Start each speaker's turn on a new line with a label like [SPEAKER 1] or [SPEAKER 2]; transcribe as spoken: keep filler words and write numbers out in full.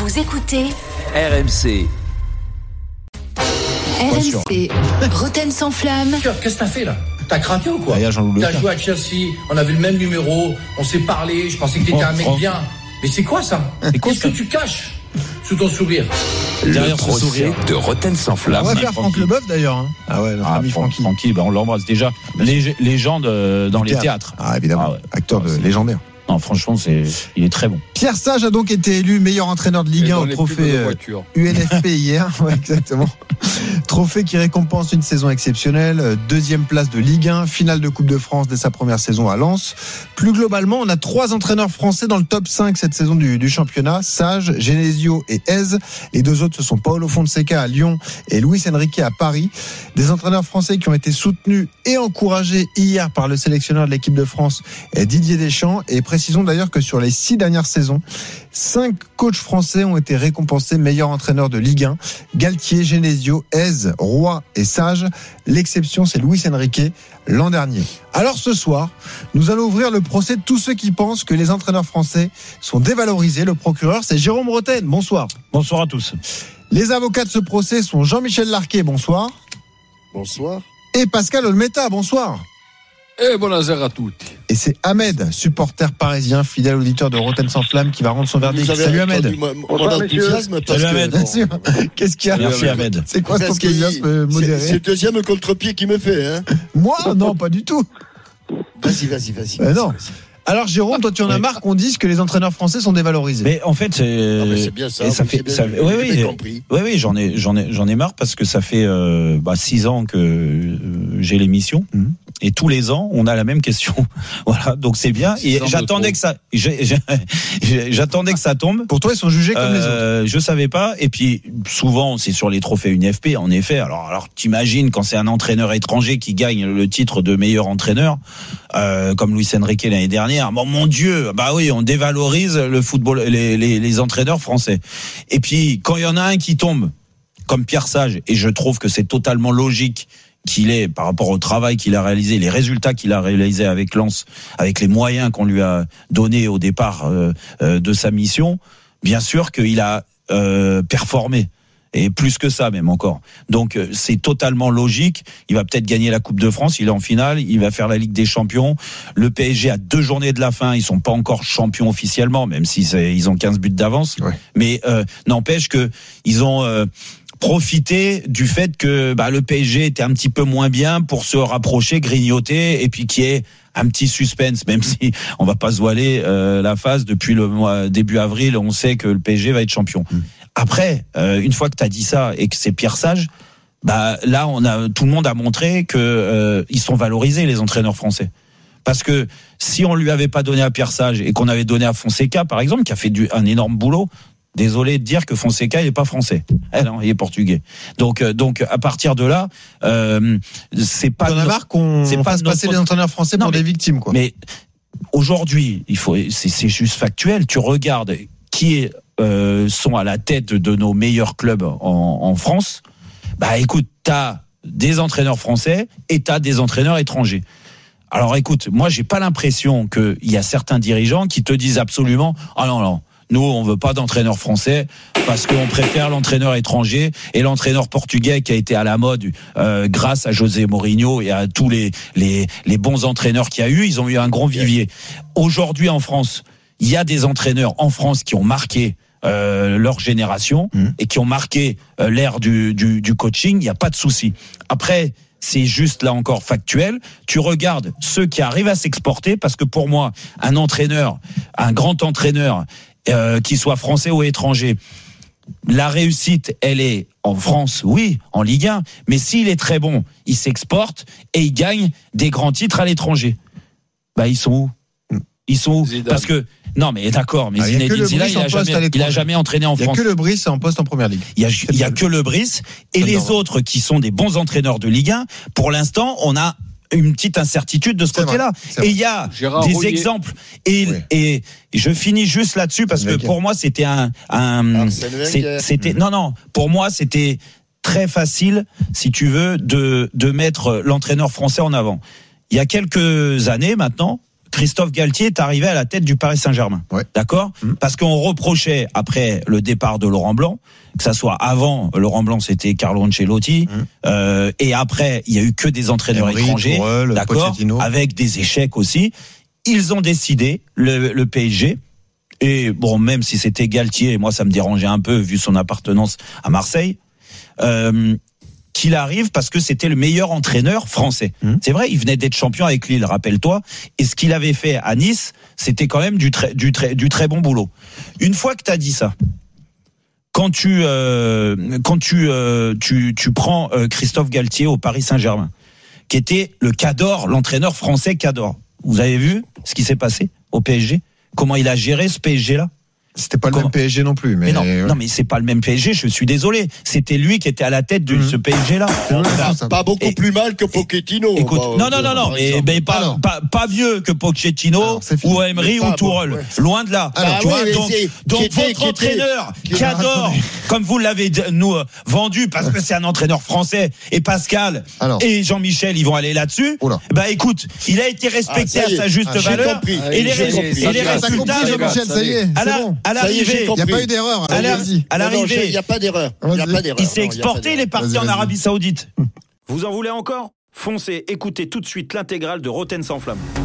[SPEAKER 1] Vous écoutez
[SPEAKER 2] R M C.
[SPEAKER 1] R M C, Roten sans flamme.
[SPEAKER 3] Qu'est-ce que t'as fait là? T'as craqué ou quoi?
[SPEAKER 4] T'as
[SPEAKER 3] joué à Chelsea, on avait le même numéro, on s'est parlé, je pensais que t'étais oh, un mec oh. bien. Mais c'est quoi ça? C'est quoi, Qu'est-ce ça que tu caches sous ton sourire?
[SPEAKER 2] Le procès de Roten sans flamme.
[SPEAKER 4] On va faire Franck Leboeuf d'ailleurs. Hein. Ah ouais, notre ah, ami Francky.
[SPEAKER 5] Francky, ben on l'embrasse déjà. Lég- légende dans les théâtres.
[SPEAKER 4] Ah évidemment, ah ouais. Acteur de légendaire.
[SPEAKER 5] Non, franchement, c'est, il est très bon.
[SPEAKER 4] Pierre Sage a donc été élu meilleur entraîneur de Ligue un au trophée U N F P hier. Ouais, exactement. Trophée qui récompense une saison exceptionnelle. Deuxième place de Ligue un, finale de Coupe de France dès sa première saison à Lens. Plus globalement, on a trois entraîneurs français dans le top cinq cette saison du, du championnat. Sage, Genesio et Hez. Les deux autres, ce sont Paulo Fonseca à Lyon et Luis Enrique à Paris. Des entraîneurs français qui ont été soutenus et encouragés hier par le sélectionneur de l'équipe de France, Didier Deschamps. Et précisons d'ailleurs que sur les six dernières saisons, cinq coachs français ont été récompensés meilleurs entraîneurs de Ligue un. Galtier, Genesio, Hez, Roy et Sage. L'exception, c'est Luis Enrique l'an dernier. Alors ce soir, nous allons ouvrir le procès de tous ceux qui pensent que les entraîneurs français sont dévalorisés. Le procureur, c'est Jérôme Roten. Bonsoir.
[SPEAKER 5] Bonsoir à tous. Les
[SPEAKER 4] avocats de ce procès sont Jean-Michel Larquet. Bonsoir.
[SPEAKER 6] Bonsoir.
[SPEAKER 4] Et Pascal Olmeta. Bonsoir.
[SPEAKER 6] Et buonasera à tous.
[SPEAKER 4] Et c'est Ahmed, supporter parisien, fidèle auditeur de Roten sans flamme, qui va rendre son verdict. Salut Ahmed.
[SPEAKER 6] Mon, mon enthousiasme.
[SPEAKER 4] Salut Ahmed. Bien sûr. Qu'est-ce qu'il y a?
[SPEAKER 5] Merci Ahmed.
[SPEAKER 4] C'est quoi cet enthousiasme modéré?
[SPEAKER 6] C'est, c'est le deuxième contre-pied qui me fait. Hein.
[SPEAKER 4] Moi? Non, pas du tout.
[SPEAKER 6] Vas-y, vas-y, vas-y.
[SPEAKER 4] Euh,
[SPEAKER 6] vas-y
[SPEAKER 4] non.
[SPEAKER 6] Vas-y.
[SPEAKER 4] Alors Jérôme, toi tu en as marre qu'on dise que les entraîneurs français sont dévalorisés.
[SPEAKER 5] Mais en fait, c'est,
[SPEAKER 6] non, mais c'est bien ça.
[SPEAKER 5] ça fait,
[SPEAKER 6] bien,
[SPEAKER 5] ça,
[SPEAKER 6] bien,
[SPEAKER 5] oui,
[SPEAKER 6] bien
[SPEAKER 5] oui,
[SPEAKER 6] compris.
[SPEAKER 5] oui, oui, j'en ai, j'en ai, j'en ai marre parce que ça fait euh, bah, six ans que euh, j'ai l'émission mmh. et tous les ans on a la même question. Voilà, donc c'est bien. Et j'attendais que ça, j'ai, j'ai, j'attendais que ça tombe.
[SPEAKER 4] Pour toi, ils sont jugés comme euh,
[SPEAKER 5] les autres. Je savais pas. Et puis souvent, c'est sur les trophées U N F P. En effet. Alors, alors, t'imagines quand c'est un entraîneur étranger qui gagne le titre de meilleur entraîneur, euh, comme Luis Enrique l'année dernière. Bon, mon Dieu. Bah oui, on dévalorise le football, les, les, les entraîneurs français. Et puis, quand il y en a un qui tombe, comme Pierre Sage, et je trouve que c'est totalement logique qu'il ait, par rapport au travail qu'il a réalisé, les résultats qu'il a réalisés avec Lens, avec les moyens qu'on lui a donnés au départ euh, euh, de sa mission, bien sûr qu'il a euh, performé. Et plus que ça même encore. Donc c'est totalement logique. Il va peut-être gagner la Coupe de France, il est en finale, il va faire la Ligue des Champions. Le P S G a deux journées de la fin, ils sont pas encore champions officiellement, même si c'est, ils ont quinze buts d'avance. Ouais. Mais euh, n'empêche que ils ont euh, profité du fait que bah, le P S G était un petit peu moins bien pour se rapprocher, grignoter, et puis qu'il y ait un petit suspense, même si on va pas se voiler euh, la face. Depuis le mois début avril, on sait que le P S G va être champion. Mmh. Après, euh, une fois que tu as dit ça et que c'est Pierre Sage, bah là, on a tout le monde a montré que euh, ils sont valorisés les entraîneurs français. Parce que si on lui avait pas donné à Pierre Sage et qu'on avait donné à Fonseca, par exemple, qui a fait du, un énorme boulot, désolé de dire que Fonseca il est pas français. Eh non, il est portugais. Donc, euh, donc à partir de là, euh, c'est pas.
[SPEAKER 4] On a marre qu'on c'est fasse passer les entraîneurs français non, pour
[SPEAKER 5] mais,
[SPEAKER 4] des victimes, quoi.
[SPEAKER 5] Mais aujourd'hui, il faut, c'est, c'est juste factuel. Tu regardes qui est Euh, sont à la tête de nos meilleurs clubs en, en France. Bah écoute, t'as des entraîneurs français et t'as des entraîneurs étrangers. Alors écoute, moi j'ai pas l'impression qu'il y a certains dirigeants qui te disent absolument ah non non, nous on veut pas d'entraîneur français parce qu'on préfère l'entraîneur étranger et l'entraîneur portugais qui a été à la mode euh, grâce à José Mourinho et à tous les les les bons entraîneurs qu'il y a eu, ils ont eu un grand vivier. Aujourd'hui en France, il y a des entraîneurs en France qui ont marqué Euh, leur génération mmh. et qui ont marqué euh, l'ère du, du, du coaching, il n'y a pas de souci. Après, c'est juste là encore factuel. Tu regardes ceux qui arrivent à s'exporter, parce que pour moi, un entraîneur, un grand entraîneur, euh, qu'il soit français ou étranger, la réussite, elle est en France, oui, en Ligue un, mais s'il est très bon, il s'exporte et il gagne des grands titres à l'étranger. Bah, ils sont où ? Ils sont où ?
[SPEAKER 6] Zidane.
[SPEAKER 5] Parce que non, mais d'accord, mais ah, Zinedine Zidane, il a jamais, il a jamais entraîné en France.
[SPEAKER 4] Il y a que le Brice en poste en première ligue.
[SPEAKER 5] Il y a, il y a que le Brice et les non. autres qui sont des bons entraîneurs de Ligue un. Pour l'instant, on a une petite incertitude de ce c'est côté-là. Et il y a Gérard des Rouillet. exemples. Et, oui. et je finis juste là-dessus parce que pour moi, c'était un, un c'est, c'était, non, non, pour moi, c'était très facile, si tu veux, de, de mettre l'entraîneur français en avant. Il y a quelques années maintenant, Christophe Galtier est arrivé à la tête du Paris Saint-Germain.
[SPEAKER 4] Ouais.
[SPEAKER 5] D'accord ? Mmh. Parce qu'on reprochait, après le départ de Laurent Blanc, que ça soit avant Laurent Blanc, c'était Carlo Ancelotti, mmh. euh, et après, il y a eu que des entraîneurs
[SPEAKER 4] Emery,
[SPEAKER 5] étrangers,
[SPEAKER 4] Tourelle,
[SPEAKER 5] d'accord,
[SPEAKER 4] Pochettino.
[SPEAKER 5] avec des échecs aussi. Ils ont décidé, le, le P S G, et bon, même si c'était Galtier, moi ça me dérangeait un peu vu son appartenance à Marseille, euh, qu'il arrive parce que c'était le meilleur entraîneur français. Mmh. C'est vrai, il venait d'être champion avec Lille, rappelle-toi. Et ce qu'il avait fait à Nice, c'était quand même du très, du très, du très bon boulot. Une fois que tu as dit ça, quand tu, euh, quand tu, euh, tu, tu prends euh, Christophe Galtier au Paris Saint-Germain, qui était le Cador, l'entraîneur français Cador. Vous avez vu ce qui s'est passé au P S G? Comment il a géré ce P S G-là?
[SPEAKER 4] C'était pas le
[SPEAKER 5] Comment...
[SPEAKER 4] même P S G non plus, mais,
[SPEAKER 5] mais non,
[SPEAKER 4] ouais.
[SPEAKER 5] non, mais c'est pas le même P S G. Je suis désolé. C'était lui qui était à la tête de mmh. ce P S G-là.
[SPEAKER 6] Pas, pas beaucoup et, plus mal que Pochettino.
[SPEAKER 5] Écoute, bah, non, non, non, non, mais, mais pas, pas, pas mieux que Pochettino alors, ou Emery ou Tourelle. Ouais. Loin de là.
[SPEAKER 6] Alors,
[SPEAKER 5] tu
[SPEAKER 6] oui,
[SPEAKER 5] vois, donc, donc
[SPEAKER 6] était,
[SPEAKER 5] votre était, entraîneur qui, qui adore, comme vous l'avez nous euh, vendu, parce que c'est un entraîneur français, et Pascal alors. et Jean-Michel, ils vont aller là-dessus. Oula. Bah écoute, il a été respecté ah, à sa juste ah, valeur. Et les résultats,
[SPEAKER 4] Jean-Michel, ça y est,
[SPEAKER 5] à l'arrivée.
[SPEAKER 4] Il n'y a pas eu d'erreur.
[SPEAKER 5] À, la, à l'arrivée,
[SPEAKER 6] il n'y a pas d'erreur.
[SPEAKER 5] Il s'est exporté, il est parti en Arabie Saoudite.
[SPEAKER 7] Vous en voulez encore ? Foncez, écoutez tout de suite l'intégrale de Rotten sans flamme.